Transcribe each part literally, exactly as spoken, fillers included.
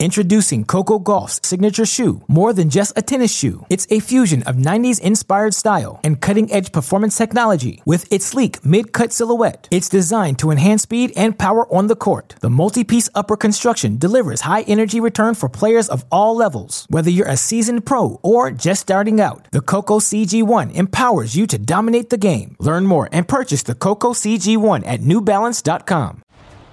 Introducing Coco Gauff's signature shoe, more than just a tennis shoe. It's a fusion of nineties-inspired style and cutting-edge performance technology with its sleek mid-cut silhouette. It's designed to enhance speed and power on the court. The multi-piece upper construction delivers high-energy return for players of all levels. Whether you're a seasoned pro or just starting out, the Coco C G one empowers you to dominate the game. Learn more and purchase the Coco C G one at new balance dot com.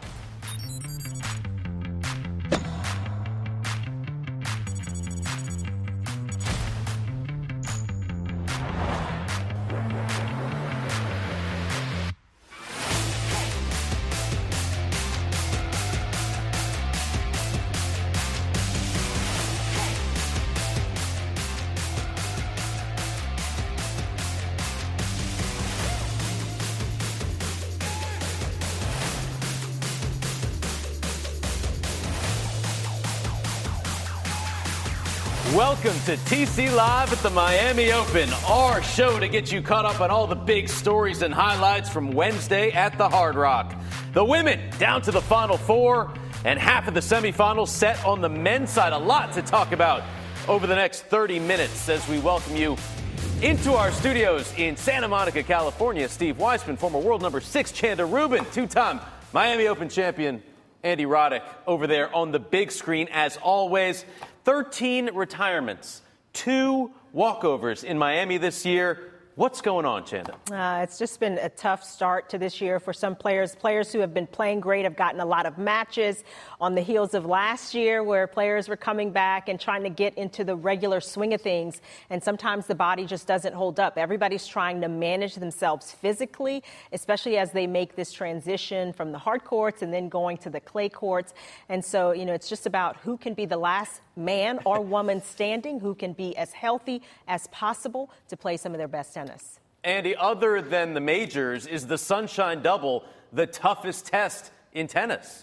Welcome to T C Live at the Miami Open, our show to get you caught up on all the big stories and highlights from Wednesday at the Hard Rock. The women down to the Final Four and half of the semifinals set on the men's side. A lot to talk about over the next thirty minutes as we welcome you into our studios in Santa Monica, California. Steve Weissman, former world number six Chanda Rubin, two-time Miami Open champion Andy Roddick over there on the big screen as always. thirteen retirements, two walkovers in Miami this year. What's going on, Chanda? Uh, it's just been a tough start to this year for some players. Players who have been playing great have gotten a lot of matches on the heels of last year where players were coming back and trying to get into the regular swing of things. And sometimes the body just doesn't hold up. Everybody's trying to manage themselves physically, especially as they make this transition from the hard courts and then going to the clay courts. And so, you know, it's just about who can be the last man or woman standing, who can be as healthy as possible to play some of their best tennis. Andy, other than the majors, is the Sunshine Double the toughest test in tennis?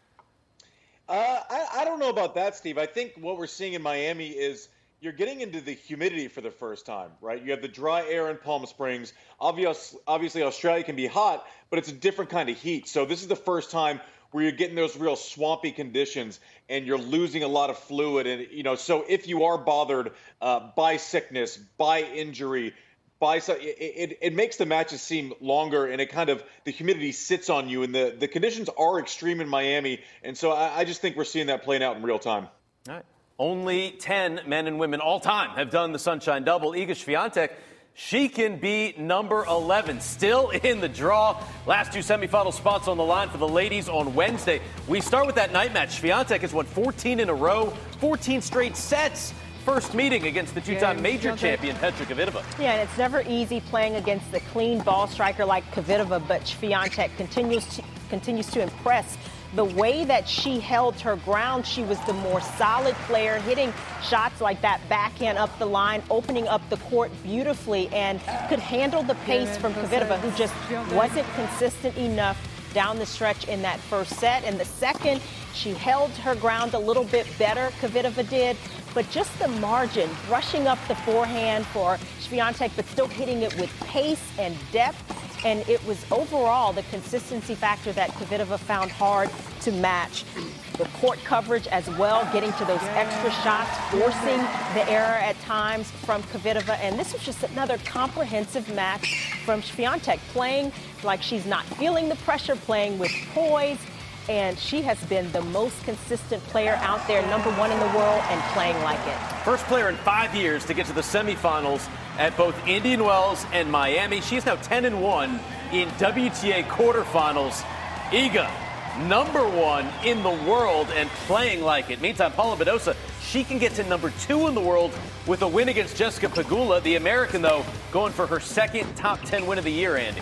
Uh, I, I don't know about that, Steve. I think what we're seeing in Miami is you're getting into the humidity for the first time, right? You have the dry air in Palm Springs. Obvious, obviously, Australia can be hot, but it's a different kind of heat. So this is the first time where you're getting those real swampy conditions and you're losing a lot of fluid. And, you know, so if you are bothered uh, by sickness, by injury, by it, it, it makes the matches seem longer, and it kind of, the humidity sits on you, and the, the conditions are extreme in Miami. And so I, I just think we're seeing that playing out in real time. All right. Only ten men and women all time have done the Sunshine Double. Iga Swiatek, she can be number eleven, still in the draw. Last two semifinal spots on the line for the ladies on Wednesday. We start with that night match. Swiatek has won fourteen in a row, fourteen straight sets. First meeting against the two-time major champion, Petra Kvitova. Yeah, and it's never easy playing against the clean ball striker like Kvitova, but Swiatek continues to, continues to impress. The way that she held her ground, she was the more solid player, hitting shots like that backhand up the line, opening up the court beautifully, and could handle the pace from Kvitova, who just wasn't consistent enough down the stretch in that first set. In the second, she held her ground a little bit better, Kvitova did, but just the margin, brushing up the forehand for Swiatek, but still hitting it with pace and depth. And it was overall the consistency factor that Kvitova found hard to match. The court coverage as well, getting to those extra shots, forcing the error at times from Kvitova. And this was just another comprehensive match from Swiatek, playing like she's not feeling the pressure, playing with poise. And she has been the most consistent player out there, number one in the world, and playing like it. First player in five years to get to the semifinals at both Indian Wells and Miami. She's now ten and one in W T A quarterfinals. Iga, number one in the world and playing like it. Meantime, Paula Badosa, she can get to number two in the world with a win against Jessica Pegula. The American, though, going for her second top ten win of the year, Andy.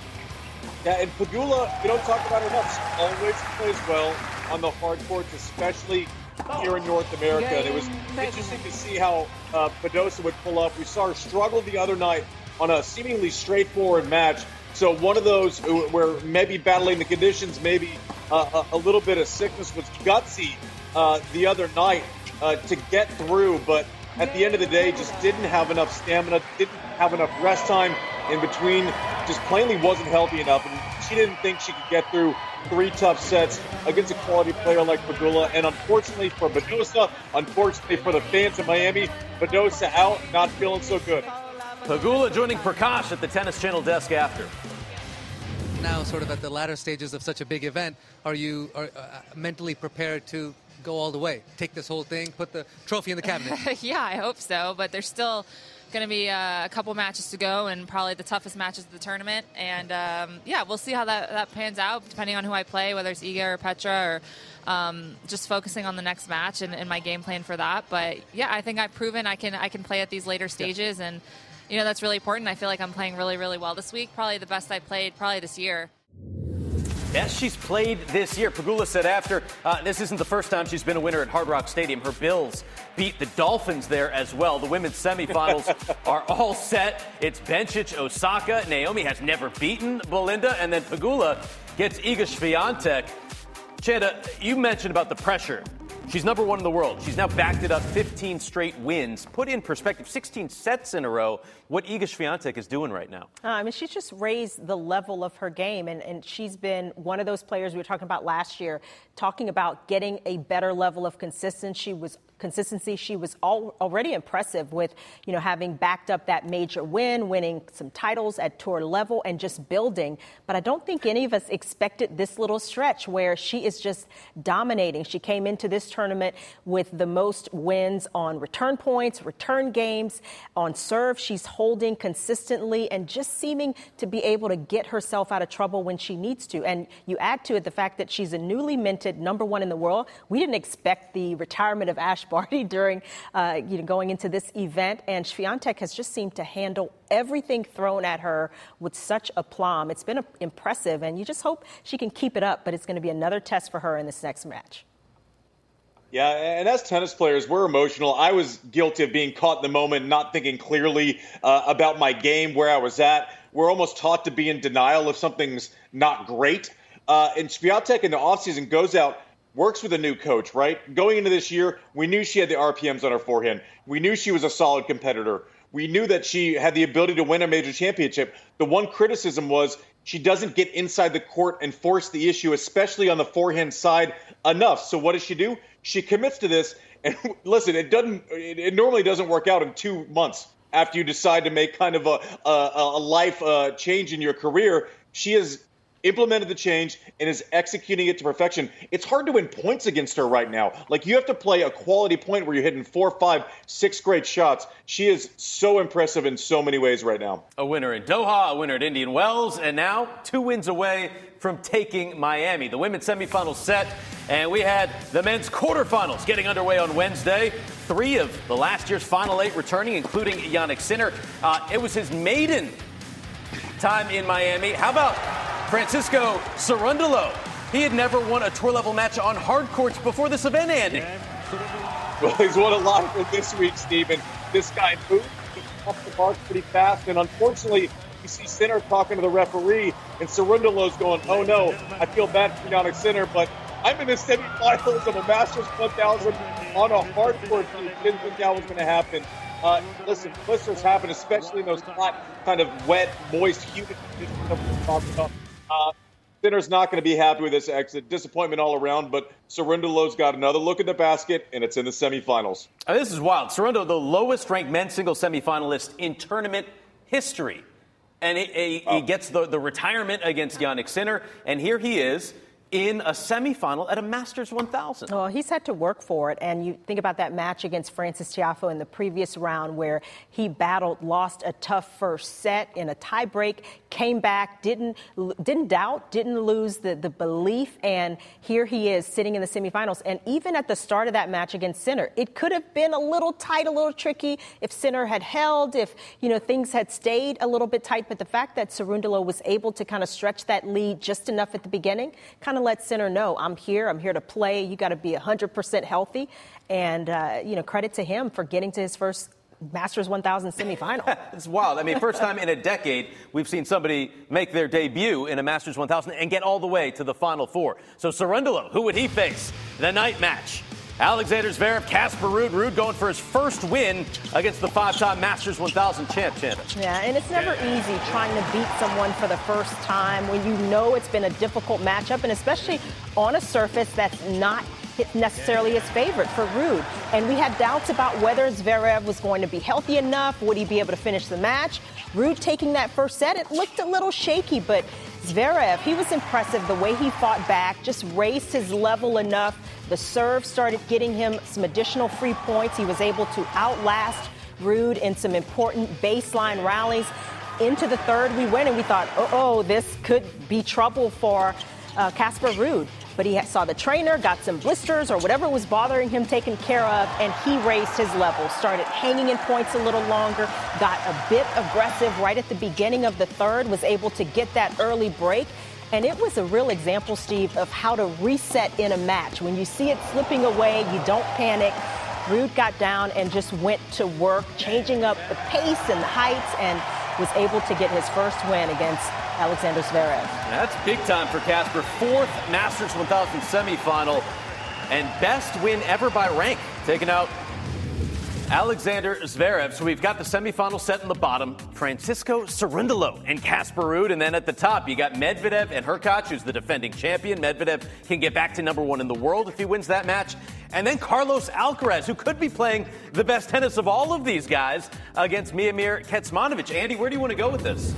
Yeah, and Pegula, you don't talk about her enough. She always plays well on the hard courts, especially here in North America. And it was interesting to see how uh, Badosa would pull up. We saw her struggle the other night on a seemingly straightforward match. So one of those who, where maybe battling the conditions, maybe uh, a, a little bit of sickness was gutsy uh, the other night uh, to get through. But at the end of the day, just didn't have enough stamina, didn't have enough rest time in between, just plainly wasn't healthy enough. And she didn't think she could get through three tough sets against a quality player like Pegula. And unfortunately for Badosa, unfortunately for the fans in Miami, Badosa out, not feeling so good. Pegula joining Prakash at the Tennis Channel desk after. Now, sort of at the latter stages of such a big event, are you are, uh, mentally prepared to go all the way, take this whole thing, put the trophy in the cabinet? Yeah, I hope so, but there's still going to be uh, a couple matches to go and probably the toughest matches of the tournament. And, um, yeah, we'll see how that, that pans out, depending on who I play, whether it's Iga or Petra, or um, just focusing on the next match and, and my game plan for that. But, yeah, I think I've proven I can I can play at these later stages, and you know, that's really important. I feel like I'm playing really, really well this week. Probably the best I've played probably this year. Yes, she's played this year. Pegula said after, uh, this isn't the first time she's been a winner at Hard Rock Stadium. Her Bills beat the Dolphins there as well. The women's semifinals are all set. It's Bencic, Osaka. Naomi has never beaten Belinda. And then Pegula gets Iga Swiatek. Chanda, you mentioned about the pressure. She's number one in the world. She's now backed it up fifteen straight wins. Put in perspective, sixteen sets in a row, what Iga Swiatek is doing right now. Uh, I mean, she's just raised the level of her game, and, and she's been one of those players we were talking about last year, talking about getting a better level of consistency. She was consistency. She was all, already impressive with, you know, having backed up that major win, winning some titles at tour level and just building. But I don't think any of us expected this little stretch where she is just dominating. She came into this tournament with the most wins on return points, return games, on serve. She's holding consistently and just seeming to be able to get herself out of trouble when she needs to. And you add to it the fact that she's a newly minted number one in the world. We didn't expect the retirement of Ash Barty during, uh, you know, going into this event. And Swiatek has just seemed to handle everything thrown at her with such aplomb. It's been a, impressive, and you just hope she can keep it up. But it's going to be another test for her in this next match. Yeah, and as tennis players, we're emotional. I was guilty of being caught in the moment, not thinking clearly uh, about my game, where I was at. We're almost taught to be in denial if something's not great. Uh, and Swiatek in the offseason goes out, works with a new coach, right? Going into this year, we knew she had the R P Ms on her forehand. We knew she was a solid competitor. We knew that she had the ability to win a major championship. The one criticism was she doesn't get inside the court and force the issue, especially on the forehand side, enough. So what does she do? She commits to this. And listen, it doesn't. It, it normally doesn't work out in two months after you decide to make kind of a, a, a life uh, change in your career. She has implemented the change and is executing it to perfection. It's hard to win points against her right now. Like, you have to play a quality point where you're hitting four, five, six great shots. She is so impressive in so many ways right now. A winner in Doha, a winner at Indian Wells, and now two wins away from taking Miami. The women's semifinals set, and we had the men's quarterfinals getting underway on Wednesday. Three of the last year's final eight returning, including Jannik Sinner. Uh, it was his maiden time in Miami. How about Francisco Cerundolo? He had never won a tour-level match on hard courts before this event ended. Well, he's won a lot for this week, Stephen. This guy moved off the mark pretty fast, and unfortunately, you see Sinner talking to the referee, and Cerundolo's going, oh no, I feel bad for Jannik Sinner, but I'm in the semifinals of a Masters one thousand on a hard court. Didn't think that was going to happen. Uh, listen, blisters happen, especially in those hot, kind of wet, moist, humid conditions that we're talking about. Uh, Sinner's not going to be happy with this exit. Disappointment all around, but Cerundolo's got another look at the basket, and it's in the semifinals. Uh, this is wild. Cerundolo, the lowest-ranked men's singles semifinalist in tournament history. And he, he, oh. he gets the, the retirement against Jannik Sinner, and here he is in a semifinal at a Masters one thousand. Well, he's had to work for it. And you think about that match against Francis Tiafoe in the previous round where he battled, lost a tough first set in a tiebreak, came back, didn't didn't doubt, didn't lose the, the belief. And here he is sitting in the semifinals. And even at the start of that match against Sinner, it could have been a little tight, a little tricky if Sinner had held, if, you know, things had stayed a little bit tight. But the fact that Cerundolo was able to kind of stretch that lead just enough at the beginning kind of let Sinner know, I'm here, I'm here to play. You got to be one hundred percent healthy. And, uh, you know, credit to him for getting to his first Masters one thousand semifinal. It's wild. I mean, first time in a decade we've seen somebody make their debut in a Masters one thousand and get all the way to the Final Four. So Cerundolo, who would he face? The night match. Alexander Zverev, Casper Ruud. Ruud going for his first win against the five-time Masters one thousand champ, Chanda. Yeah, and it's never easy trying to beat someone for the first time when you know it's been a difficult matchup, and especially on a surface that's not necessarily his favorite for Ruud. And we had doubts about whether Zverev was going to be healthy enough. Would he be able to finish the match? Ruud taking that first set, it looked a little shaky, but Zverev, he was impressive the way he fought back, just raised his level enough. The serve started getting him some additional free points. He was able to outlast Ruud in some important baseline rallies. Into the third, we went and we thought, oh, this could be trouble for Casper uh, Ruud. But he saw the trainer, got some blisters or whatever was bothering him taken care of, and he raised his level, started hanging in points a little longer, got a bit aggressive right at the beginning of the third, was able to get that early break. And it was a real example, Steve, of how to reset in a match. When you see it slipping away, you don't panic. Ruud got down and just went to work, changing up the pace and the heights, and was able to get his first win against Alexander Zverev. That's big time for Casper. Fourth Masters one thousand semifinal and best win ever by rank, taking out Alexander Zverev. So we've got the semifinal set in the bottom, Francisco Cerundolo and Casper Ruud. And then at the top, you got Medvedev and Hurkacz, who's the defending champion. Medvedev can get back to number one in the world if he wins that match. And then Carlos Alcaraz, who could be playing the best tennis of all of these guys against Miomir Kecmanovic. Andy, where do you want to go with this?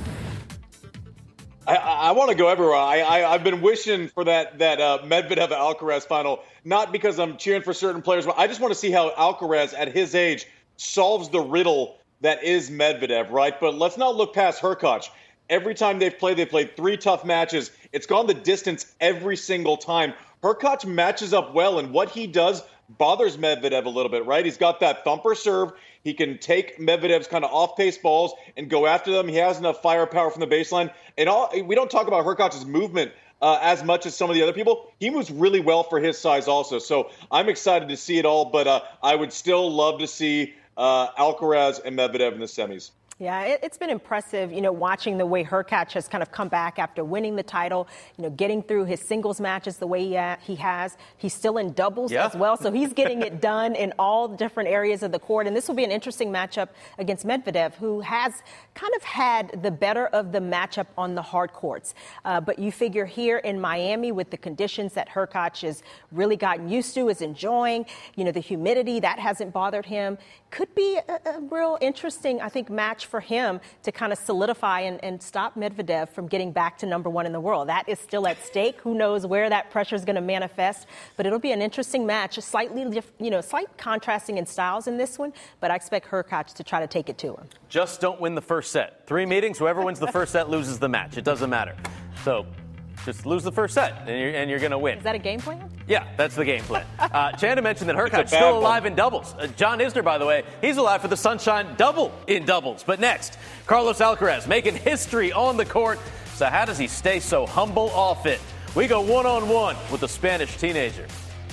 I, I want to go everywhere. I, I, I've been wishing for that that uh, Medvedev-Alcaraz final, not because I'm cheering for certain players, but I just want to see how Alcaraz, at his age, solves the riddle that is Medvedev, right? But let's not look past Hurkacz. Every time they've played, they've played three tough matches. It's gone the distance every single time. Hurkacz matches up well, and what he does bothers Medvedev a little bit, right? He's got that thumper serve. He can take Medvedev's kind of off-pace balls and go after them. He has enough firepower from the baseline. And all, we don't talk about Hurkacz's movement uh, as much as some of the other people. He moves really well for his size also. So I'm excited to see it all, but uh, I would still love to see uh, Alcaraz and Medvedev in the semis. Yeah, it, it's been impressive, you know, watching the way Hurkacz has kind of come back after winning the title, you know, getting through his singles matches the way he, ha- he has. He's still in doubles yeah. as well, so he's getting it done in all different areas of the court. And this will be an interesting matchup against Medvedev, who has kind of had the better of the matchup on the hard courts. Uh, but you figure here in Miami, with the conditions that Hurkacz has really gotten used to, is enjoying, you know, the humidity, that hasn't bothered him. Could be a, a real interesting, I think, match for him to kind of solidify and, and stop Medvedev from getting back to number one in the world. That is still at stake. Who knows where that pressure is going to manifest? But it'll be an interesting match, a slightly, you know, slight contrasting in styles in this one. But I expect Hurkacz to try to take it to him. Just don't win the first set. Three meetings, whoever wins the first set loses the match. It doesn't matter. So just lose the first set, and you're, and you're going to win. Is that a game plan? Yeah, that's the game plan. Uh, Chanda mentioned that Hurkacz still alive one. in doubles. Uh, John Isner, by the way, he's alive for the Sunshine Double in doubles. But next, Carlos Alcaraz making history on the court. So how does he stay so humble off it? We go one-on-one with the Spanish teenager.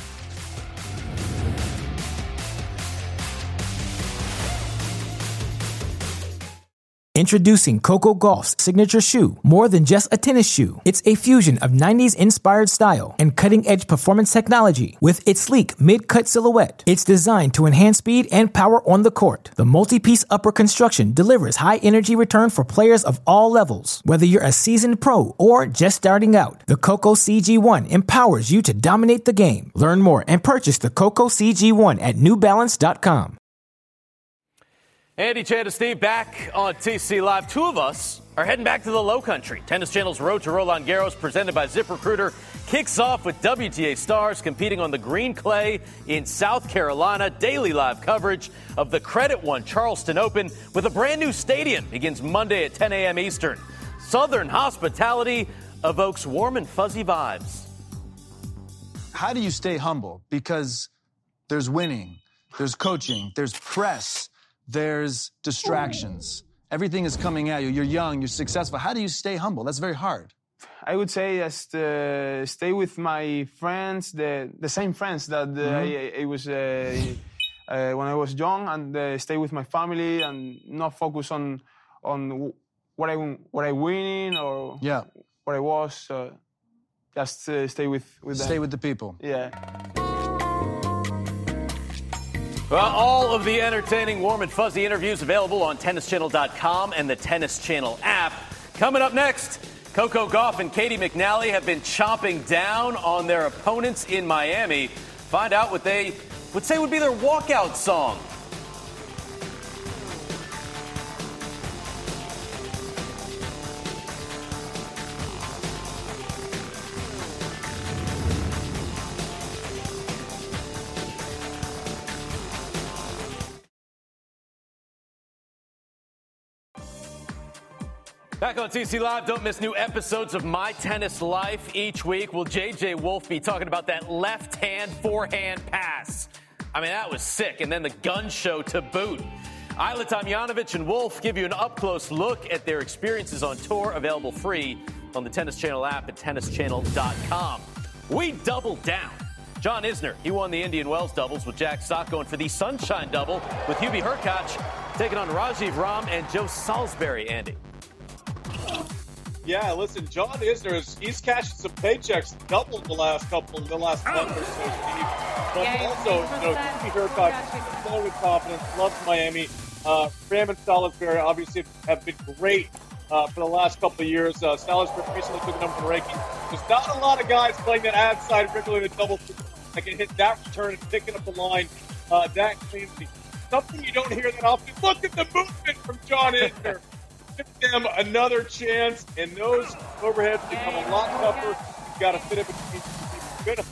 Introducing Coco Gauff's signature shoe, more than just a tennis shoe. It's a fusion of nineties-inspired style and cutting-edge performance technology. With its sleek mid-cut silhouette, it's designed to enhance speed and power on the court. The multi-piece upper construction delivers high-energy return for players of all levels. Whether you're a seasoned pro or just starting out, the Coco C G one empowers you to dominate the game. Learn more and purchase the Coco C G one at new balance dot com. Andy, Chanda, Steve, back on T C Live. Two of us are heading back to the Low Country. Tennis Channel's Road to Roland Garros, presented by ZipRecruiter, kicks off with W T A stars competing on the green clay in South Carolina. Daily live coverage of the Credit One Charleston Open with a brand new stadium begins Monday at ten a.m. Eastern. Southern hospitality evokes warm and fuzzy vibes. How do you stay humble? Because there's winning, there's coaching, there's press. There's distractions. Everything is coming at you. You're young, you're successful. How do you stay humble? That's very hard. I would say just uh, stay with my friends, the the same friends that uh, mm-hmm. I, I was uh, uh, when I was young, and uh, stay with my family and not focus on on what I what I winning or yeah. what I was. Uh, just uh, stay with with them. Stay with the people. Yeah. Well, all of the entertaining, warm and fuzzy interviews available on tennis channel dot com and the Tennis Channel app. Coming up next, Coco Gauff and Katie McNally have been chomping down on their opponents in Miami. Find out what they would say would be their walkout song. Back on T C Live, don't miss new episodes of My Tennis Life each week. Will J J Wolf be talking about that left-hand forehand pass? I mean, that was sick. And then the gun show to boot. Ajla Tomljanovic and Wolf give you an up-close look at their experiences on tour, available free on the Tennis Channel app at tennis channel dot com. We doubled down. John Isner, he won the Indian Wells doubles with Jack Sock, going for the Sunshine double with Hubie Hurkacz taking on Rajiv Ram and Joe Salisbury, Andy. Yeah, listen, John Isner, is, he's cashing some paychecks, doubled the last couple, the last month or so, Steve. But Yeah, also, you know, Hubie Hurkacz, flowing with confidence, loves Miami. Uh, Ram and Salisbury obviously have been great uh, for the last couple of years. Uh, Salisbury recently took a number one ranking. There's not a lot of guys playing that ad side, regularly the double that can hit that return and picking up the line uh, that cleanly. Something you don't hear that often. Look at the movement from John Isner. Give them another chance, and those overheads become a lot tougher. You've got to fit it between good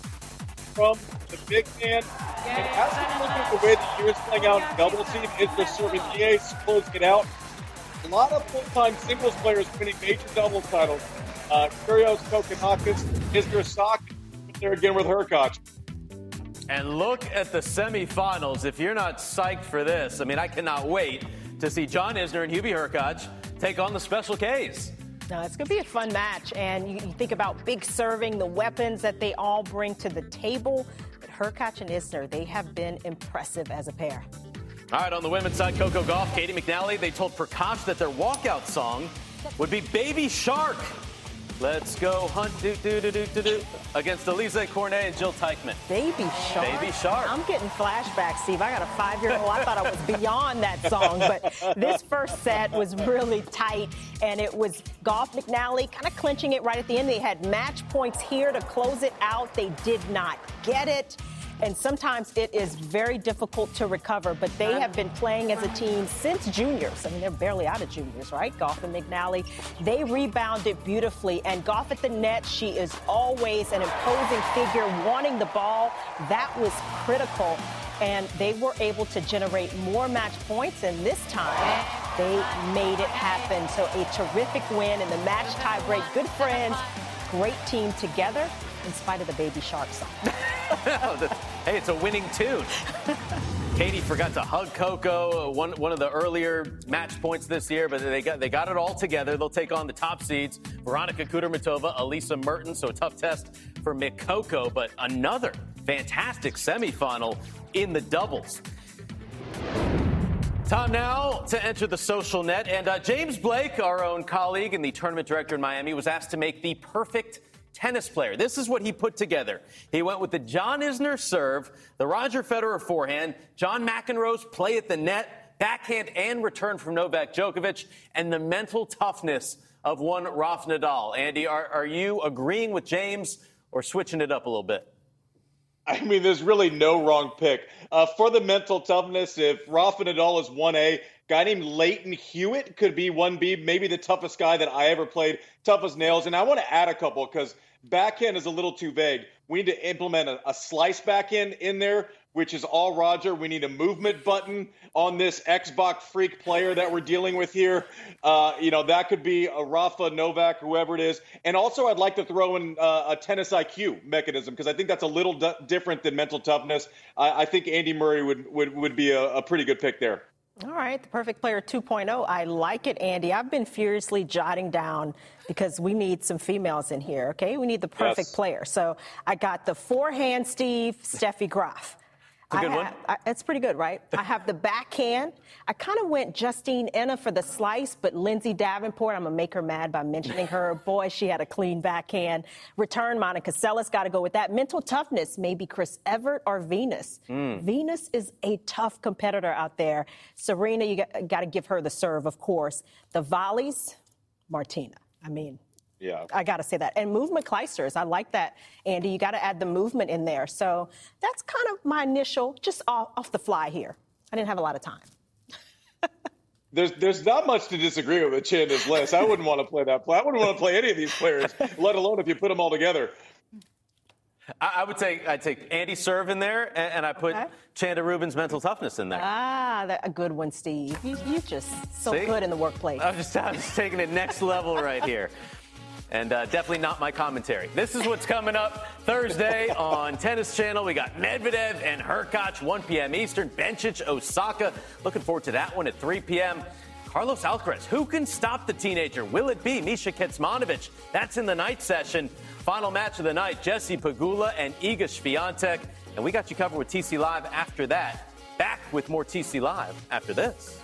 from the big man. And as you look at the way the year's playing out in double team, Isner serving the ace, closing it out. A lot of full-time singles players winning major doubles titles. Uh, Kyrgios, Kokkinakis, Isner, Sock, there again with Hurkacz. And look at the semifinals. If you're not psyched for this, I mean, I cannot wait to see John Isner and Hubie Hurkacz take on the Special Ks. No, it's going to be a fun match. And you, you think about big serving, the weapons that they all bring to the table. But Hurkacz and Isner, they have been impressive as a pair. All right, on the women's side, Coco Gauff, Katie McNally, they told Prakash that their walkout song would be Baby Shark. Let's go hunt do do do do do do against Alizé Cornet and Jill Teichmann. Baby Shark. Baby Shark. I'm getting flashbacks, Steve. I got a five-year-old. I thought I was beyond that song, but this first set was really tight, and it was Gauff McNally kind of clinching it right at the end. They had match points here to close it out. They did not get it. And sometimes it is very difficult to recover, but they have been playing as a team since juniors. I mean, they're barely out of juniors, right? Gauff and McNally. They rebounded beautifully. And Gauff at the net, she is always an imposing figure, wanting the ball. That was critical. And they were able to generate more match points. And this time, they made it happen. So a terrific win in the match tiebreak. Good friends, great team together, in spite of the Baby Shark song. Hey, it's a winning tune. Katie forgot to hug Coco, one one of the earlier match points this year, but they got they got it all together. They'll take on the top seeds, Veronika Kudermetova, Elisa Mertens, so a tough test for Mick Coco, but another fantastic semifinal in the doubles. Time now to enter the social net, and uh, James Blake, our own colleague and the tournament director in Miami, was asked to make the perfect tennis player. This is what he put together. He went with the John Isner serve, the Roger Federer forehand, John McEnroe's play at the net, backhand and return from Novak Djokovic, and the mental toughness of one Rafa Nadal. Andy, are, are you agreeing with James or switching it up a little bit? I mean, there's really no wrong pick. Uh, for the mental toughness, if Rafa Nadal is one A, guy named Leighton Hewitt could be one B, maybe the toughest guy that I ever played, tough as nails. And I want to add a couple because backhand is a little too vague. We need to implement a, a slice backhand in there, which is all Roger. We need a movement button on this Xbox freak player that we're dealing with here. Uh, you know, that could be a Rafa, Novak, whoever it is. And also I'd like to throw in uh, a tennis I Q mechanism because I think that's a little d- different than mental toughness. I, I think Andy Murray would, would, would be a, a pretty good pick there. All right, the perfect player two point oh. I like it, Andy. I've been furiously jotting down because we need some females in here, okay? We need the perfect yes. player. So I got the forehand Steve, Steffi Graf. It's a good I one. have, I, it's pretty good, right? I have the backhand. I kind of went Justine Enna for the slice, but Lindsay Davenport, I'm going to make her mad by mentioning her. Boy, she had a clean backhand. Return, Monica Seles, got to go with that. Mental toughness, maybe Chris Evert or Venus. Mm. Venus is a tough competitor out there. Serena, you got, got to give her the serve, of course. The volleys, Martina. I mean... Yeah, I got to say that. And movement Clijsters. I like that, Andy. You got to add the movement in there. So that's kind of my initial, just off, off the fly here. I didn't have a lot of time. There's there's not much to disagree with Chanda's list. I wouldn't want to play that play. I wouldn't want to play any of these players, let alone if you put them all together. I, I would take I'd take Andy Serve in there, and, and I put okay. Chanda Rubin's mental toughness in there. Ah, that, a good one, Steve. You, you're just so See? good in the workplace. I'm just, I'm just taking it next level right here. And uh, definitely not my commentary. This is what's coming up Thursday on Tennis Channel. We got Medvedev and Hurkacz, one p.m. Eastern. Bencic, Osaka. Looking forward to that one at three p.m. Carlos Alcaraz. Who can stop the teenager? Will it be Misha Kecmanovic? That's in the night session. Final match of the night, Jesse Pegula and Iga Swiatek. And we got you covered with T C Live after that. Back with more T C Live after this.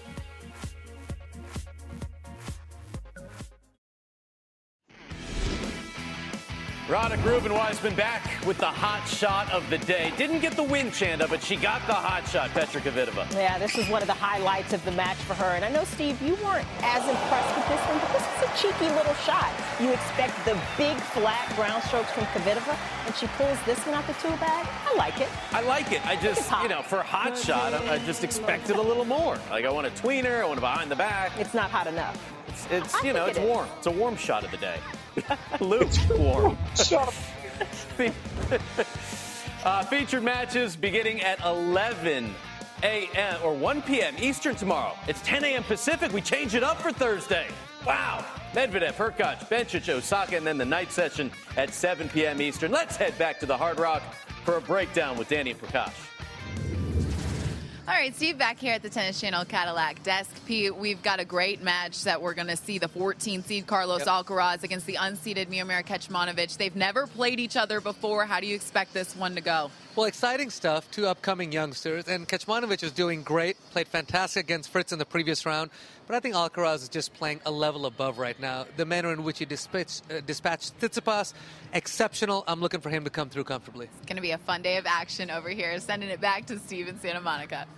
Roddick Ruben-Weisman back with the hot shot of the day. Didn't get the win, Chanda, but she got the hot shot, Petra Kvitova. Yeah, this is one of the highlights of the match for her. And I know, Steve, you weren't as impressed with this one, but this is a cheeky little shot. You expect the big, flat ground strokes from Kvitova, and she pulls this one out the tool bag. I like it. I like it. I just, you know, for a hot shot, I, I just expected a little more. Like, I want a tweener, I want a behind the back. It's not hot enough. It's, it's you know, it's it warm. It's a warm shot of the day. Lukewarm. uh, featured matches beginning at eleven a.m. or one p.m. Eastern tomorrow. It's ten a.m. Pacific. We change it up for Thursday. Wow. Medvedev, Hurkacz, Bencic, Osaka, and then the night session at seven p.m. Eastern. Let's head back to the Hard Rock for a breakdown with Danny and Prakash. All right, Steve, back here at the Tennis Channel Cadillac desk. Pete, we've got a great match that we're going to see the fourteenth seed Carlos yep. Alcaraz against the unseeded Miomir Kecmanovic. They've never played each other before. How do you expect this one to go? Well, exciting stuff. Two upcoming youngsters. And Kecmanovic is doing great. Played fantastic against Fritz in the previous round. But I think Alcaraz is just playing a level above right now. The manner in which he dispatched, uh, dispatched Tsitsipas, exceptional. I'm looking for him to come through comfortably. It's going to be a fun day of action over here. Sending it back to Steve in Santa Monica.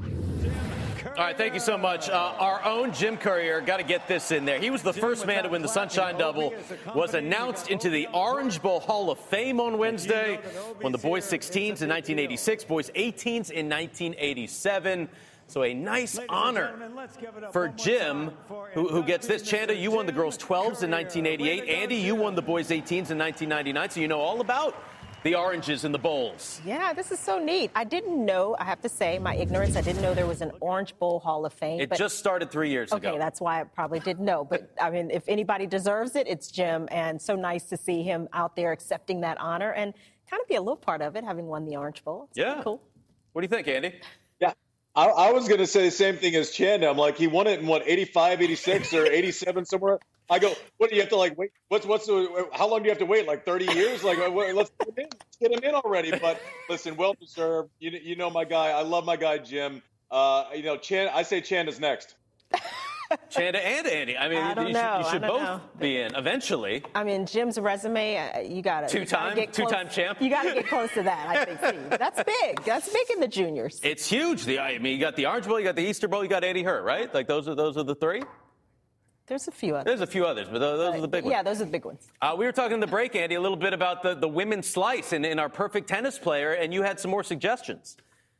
All right, thank you so much. Uh, our own Jim Courier, got to get this in there. He was the first man to win the Sunshine Double, was announced into the Orange Bowl Hall of Fame on Wednesday. Won the boys sixteens in nineteen eighty-six, boys eighteens in nineteen eighty-seven. So a nice honor for Jim, who, who gets this. Chanda, you won the girls twelves in nineteen eighty-eight. Andy, you won the boys eighteens in nineteen ninety-nine, so you know all about the oranges and the bowls. Yeah, this is so neat. I didn't know, I have to say, my ignorance, I didn't know there was an Orange Bowl Hall of Fame. It but, just started three years okay, ago. Okay, that's why I probably didn't know. But, I mean, if anybody deserves it, it's Jim. And so nice to see him out there accepting that honor and kind of be a little part of it, having won the Orange Bowl. It's yeah. cool. What do you think, Andy? Yeah, I, I was going to say the same thing as Chanda. I'm like, he won it in, what, eighty-five, eighty-six, or eighty-seven somewhere? I go, what do you have to like wait? What's what's the, how long do you have to wait? Like thirty years? Like let's get him in. Let's get him in already. But listen, well deserved. You you know my guy. I love my guy Jim. Uh, you know, Chan. I say Chanda's next. Chanda and Andy. I mean, I don't you, know. should, you should I don't both know. be in eventually. I mean, Jim's resume, uh, you got to two-time, two-time champ. You got to get close to that. I think, Steve. That's big. That's big in the juniors. It's huge. The I mean, you got the Orange Bowl, you got the Easter Bowl, you got Eddie Hurt, right? Like those are those are the three. There's a few others. There's a few others, but those, those uh, are the big yeah, ones. Yeah, those are the big ones. Uh, we were talking in the break, Andy, a little bit about the, the women's slice and, and our perfect tennis player, and you had some more suggestions.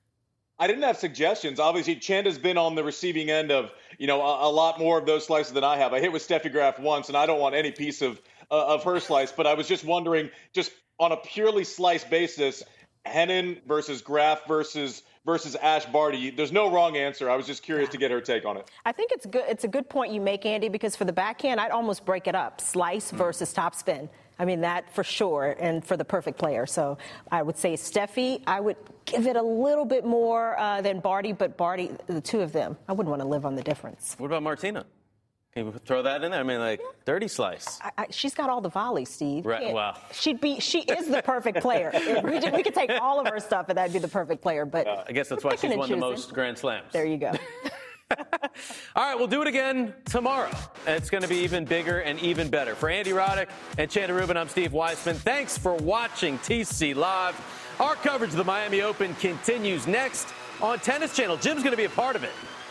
I didn't have suggestions. Obviously, Chanda's been on the receiving end of, you know, a, a lot more of those slices than I have. I hit with Steffi Graf once, and I don't want any piece of uh, of her slice, but I was just wondering, just on a purely slice basis, Henin versus Graf versus versus Ash Barty. There's no wrong answer. I was just curious to get her take on it. I think it's good. It's a good point you make, Andy, because for the backhand, I'd almost break it up: slice mm. versus topspin. I mean, that for sure, and for the perfect player. So I would say Steffi. I would give it a little bit more uh, than Barty, but Barty, the two of them, I wouldn't want to live on the difference. What about Martina? Can you throw that in there? I mean, like, yeah. dirty slice. I, I, she's got all the volleys, Steve. Right, wow. She'd be, she is the perfect player. we, we could take all of her stuff, and that'd be the perfect player. But uh, I guess that's why she's won the most Grand Slams. There you go. All right, we'll do it again tomorrow. It's going to be even bigger and even better. For Andy Roddick and Chanda Rubin, I'm Steve Weissman. Thanks for watching T C Live. Our coverage of the Miami Open continues next on Tennis Channel. Jim's going to be a part of it.